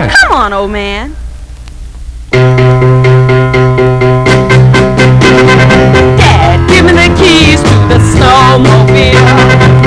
Why? Come on, old man. Dad, give me the keys to the snowmobile.